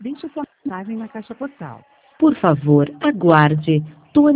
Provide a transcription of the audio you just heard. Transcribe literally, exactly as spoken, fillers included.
Deixe sua mensagem na caixa postal. Por favor, aguarde.